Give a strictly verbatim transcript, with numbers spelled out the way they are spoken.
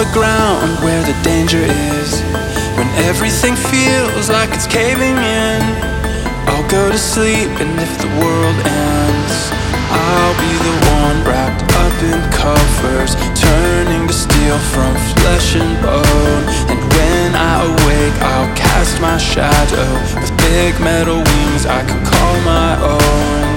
the ground where the danger is. When everything feels like it's caving in, I'll go to sleep, and if the world ends, I'll be the one wrapped up in covers, turning to steel from flesh and bone. And when I awake, I'll cast my shadow with big metal wings I can call my own.